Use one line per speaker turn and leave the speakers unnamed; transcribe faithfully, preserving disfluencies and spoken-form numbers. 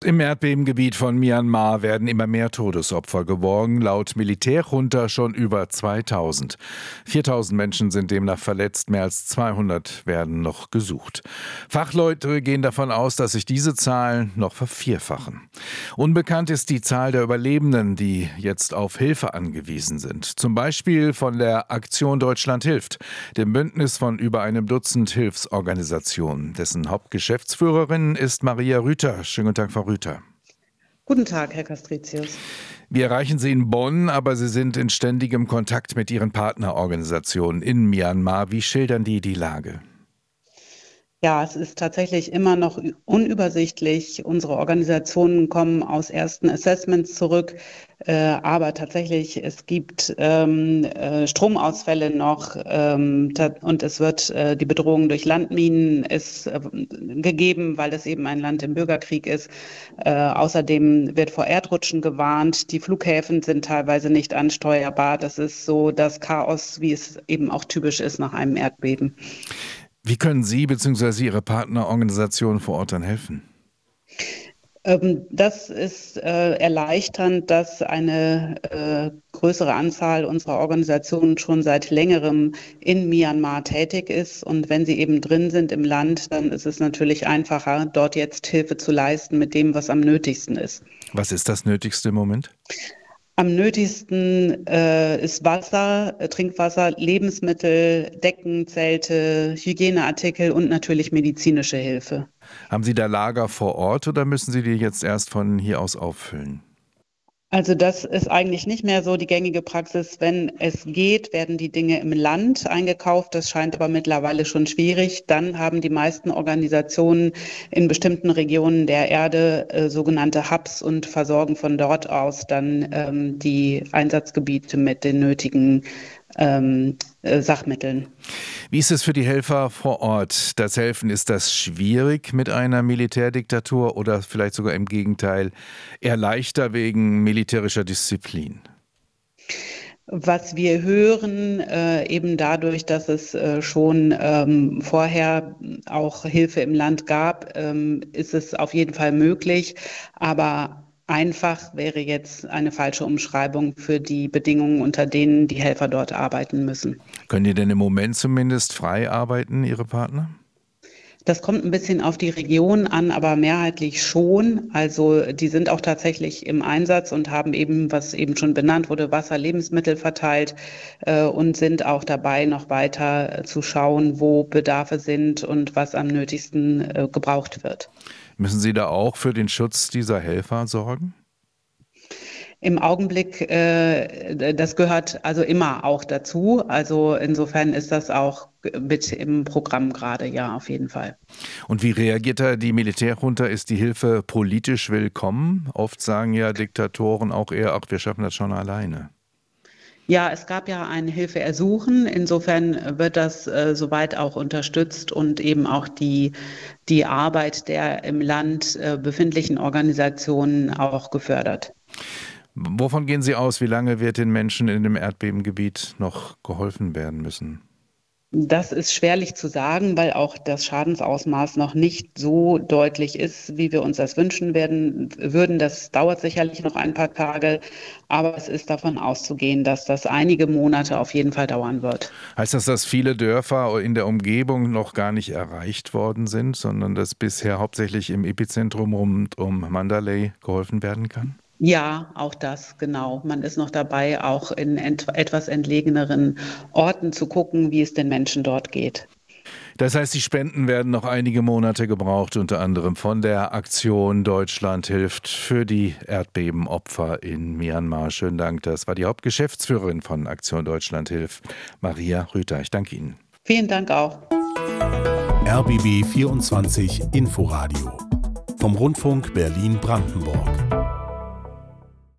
Im Erdbebengebiet von Myanmar werden immer mehr Todesopfer geborgen, laut Militärjunta schon über zweitausend. viertausend Menschen sind demnach verletzt, mehr als zweihundert werden noch gesucht. Fachleute gehen davon aus, dass sich diese Zahlen noch vervierfachen. Unbekannt ist die Zahl der Überlebenden, die jetzt auf Hilfe angewiesen sind. Zum Beispiel von der Aktion Deutschland hilft, dem Bündnis von über einem Dutzend Hilfsorganisationen. Dessen Hauptgeschäftsführerin ist Maria Rüther. Schönen guten Tag, Frau Rüther.
Guten Tag, Herr Castricius.
Wir erreichen Sie in Bonn, aber Sie sind in ständigem Kontakt mit Ihren Partnerorganisationen in Myanmar. Wie schildern die die Lage?
Ja, es ist tatsächlich immer noch unübersichtlich. Unsere Organisationen kommen aus ersten Assessments zurück, äh, aber tatsächlich, es gibt ähm, äh, Stromausfälle noch ähm, und es wird äh, die Bedrohung durch Landminen ist äh, gegeben, weil es eben ein Land im Bürgerkrieg ist. Äh, außerdem wird vor Erdrutschen gewarnt. Die Flughäfen sind teilweise nicht ansteuerbar. Das ist so das Chaos, wie es eben auch typisch ist nach einem Erdbeben.
Wie können Sie bzw. Ihre Partnerorganisationen vor Ort dann helfen?
Das ist äh, erleichternd, dass eine äh, größere Anzahl unserer Organisationen schon seit längerem in Myanmar tätig ist. Und wenn sie eben drin sind im Land, dann ist es natürlich einfacher, dort jetzt Hilfe zu leisten mit dem, was am nötigsten ist.
Was ist das Nötigste im Moment?
Am nötigsten äh, ist Wasser, äh, Trinkwasser, Lebensmittel, Decken, Zelte, Hygieneartikel und natürlich medizinische Hilfe.
Haben Sie da Lager vor Ort oder müssen Sie die jetzt erst von hier aus auffüllen?
Also das ist eigentlich nicht mehr so die gängige Praxis. Wenn es geht, werden die Dinge im Land eingekauft. Das scheint aber mittlerweile schon schwierig. Dann haben die meisten Organisationen in bestimmten Regionen der Erde äh, sogenannte Hubs und versorgen von dort aus dann ähm, die Einsatzgebiete mit den nötigen ähm, äh, Sachmitteln.
Wie ist es für die Helfer vor Ort? Das Helfen, ist das schwierig mit einer Militärdiktatur oder vielleicht sogar im Gegenteil eher leichter wegen militärischer Disziplin?
Was wir hören, äh, eben dadurch, dass es äh, schon ähm, vorher auch Hilfe im Land gab, ähm, ist es auf jeden Fall möglich. Aber einfach wäre jetzt eine falsche Umschreibung für die Bedingungen, unter denen die Helfer dort arbeiten müssen.
Können die denn im Moment zumindest frei arbeiten, Ihre Partner?
Das kommt ein bisschen auf die Region an, aber mehrheitlich schon. Also die sind auch tatsächlich im Einsatz und haben eben, was eben schon benannt wurde, Wasser, Lebensmittel verteilt äh, und sind auch dabei, noch weiter äh, zu schauen, wo Bedarfe sind und was am nötigsten äh, gebraucht wird.
Müssen Sie da auch für den Schutz dieser Helfer sorgen?
Im Augenblick, äh, das gehört also immer auch dazu. Also insofern ist das auch mit im Programm gerade, ja, auf jeden Fall.
Und wie reagiert da die Militärjunta? Ist die Hilfe politisch willkommen? Oft sagen ja Diktatoren auch eher, ach, wir schaffen das schon alleine.
Ja, es gab ja ein Hilfeersuchen. Insofern wird das äh, soweit auch unterstützt und eben auch die, die Arbeit der im Land äh, befindlichen Organisationen auch gefördert.
Wovon gehen Sie aus? Wie lange wird den Menschen in dem Erdbebengebiet noch geholfen werden müssen?
Das ist schwerlich zu sagen, weil auch das Schadensausmaß noch nicht so deutlich ist, wie wir uns das wünschen werden, würden. Das dauert sicherlich noch ein paar Tage, aber es ist davon auszugehen, dass das einige Monate auf jeden Fall dauern wird.
Heißt das, dass viele Dörfer in der Umgebung noch gar nicht erreicht worden sind, sondern dass bisher hauptsächlich im Epizentrum rund um Mandalay geholfen werden kann?
Ja, auch das, genau. Man ist noch dabei, auch in ent- etwas entlegeneren Orten zu gucken, wie es den Menschen dort geht.
Das heißt, die Spenden werden noch einige Monate gebraucht, unter anderem von der Aktion Deutschland hilft für die Erdbebenopfer in Myanmar. Schönen Dank, das war die Hauptgeschäftsführerin von Aktion Deutschland hilft, Maria Rüther. Ich danke Ihnen.
Vielen Dank auch.
R B B vierundzwanzig Inforadio vom Rundfunk Berlin-Brandenburg.